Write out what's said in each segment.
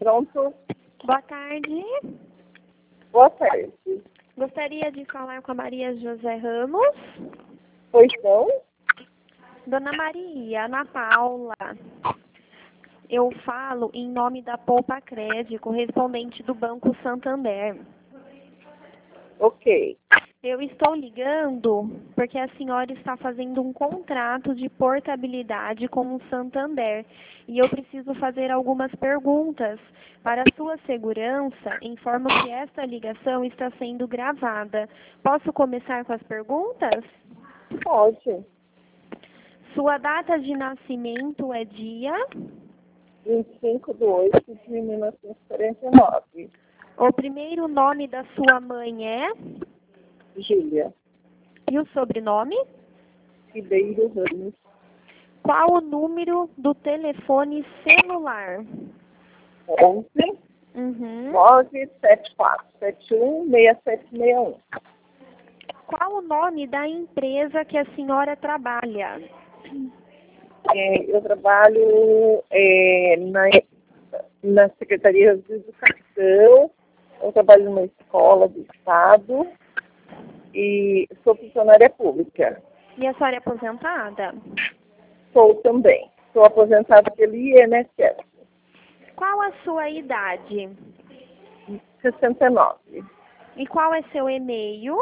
Pronto? Boa tarde. Boa tarde. Gostaria de falar com a Maria José Ramos. Pois não? Dona Maria, Ana Paula, eu falo em nome da Poupa Crédito, correspondente do Banco Santander. Ok. Eu estou ligando porque a senhora está fazendo um contrato de portabilidade com o Santander e eu preciso fazer algumas perguntas. Para sua segurança, informo que esta ligação está sendo gravada. Posso começar com as perguntas? Pode. Sua data de nascimento é dia? 25/8/1949. O primeiro nome da sua mãe é? Júlia. E o sobrenome? Ribeiro Ramos. Qual o número do telefone celular? 11 974716761. Qual o nome da empresa que a senhora trabalha? Eu trabalho na Secretaria de Educação, eu trabalho numa escola do Estado e sou funcionária pública. E a senhora é aposentada? Sou também. Sou aposentada pelo INSS. Qual a sua idade? 69. E qual é seu e-mail?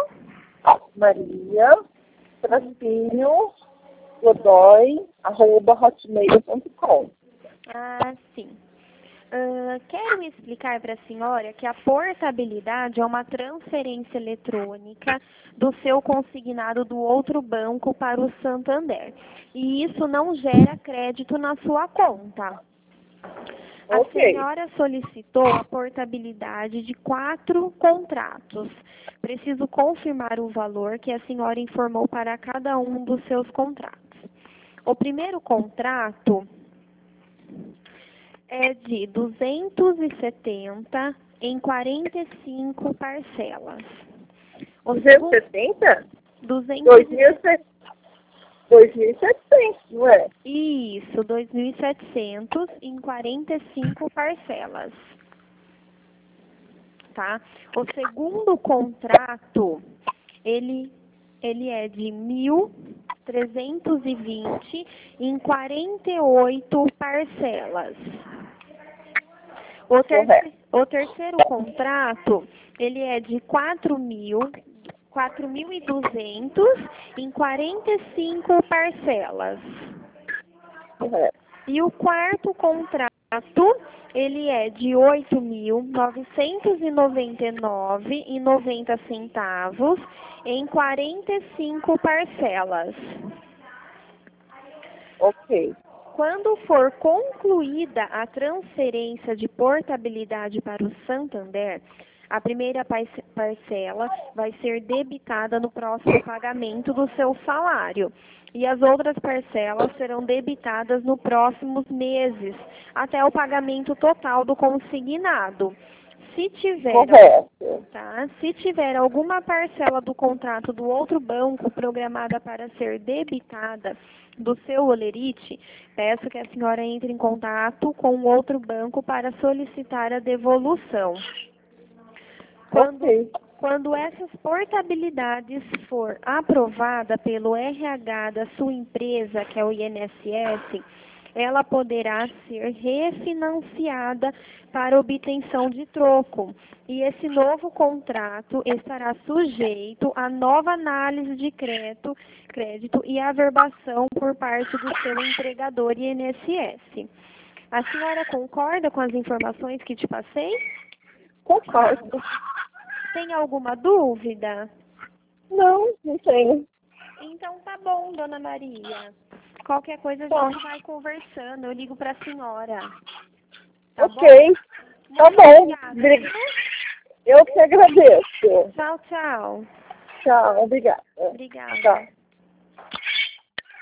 Maria-Godoy@hotmail.com. Ah, sim. Quero explicar para a senhora que a portabilidade é uma transferência eletrônica do seu consignado do outro banco para o Santander. E isso não gera crédito na sua conta. A Ok. senhora solicitou a portabilidade de 4 contratos. Preciso confirmar o valor que a senhora informou para cada um dos seus contratos. O primeiro contrato é de 270 em 45 parcelas. O segundo, 270? 270. 2.700, não é? Isso, 2.700 em 45 parcelas. Tá? O segundo contrato, ele é de 1.320 em 48 parcelas. O terceiro contrato, ele é de 4.200 em 45 parcelas. Correto. E o quarto contrato, ele é de 8.999,90 em 45 parcelas. Ok. Quando for concluída a transferência de portabilidade para o Santander, a primeira parcela vai ser debitada no próximo pagamento do seu salário. E as outras parcelas serão debitadas nos próximos meses, até o pagamento total do consignado. Se tiver alguma parcela do contrato do outro banco programada para ser debitada do seu holerite, peço que a senhora entre em contato com o outro banco para solicitar a devolução. Quando essas portabilidades for aprovada pelo RH da sua empresa, que é o INSS, ela poderá ser refinanciada para obtenção de troco. E esse novo contrato estará sujeito a nova análise de crédito e averbação por parte do seu empregador INSS. A senhora concorda com as informações que te passei? Concordo. Tem alguma dúvida? Não tenho. Então tá bom, dona Maria. Qualquer coisa a gente vai conversando. Eu ligo para a senhora. Tá Ok. bom? Tá bom. Obrigada. Eu que agradeço. Tchau, tchau. Tchau. Obrigada. Obrigada. Tchau.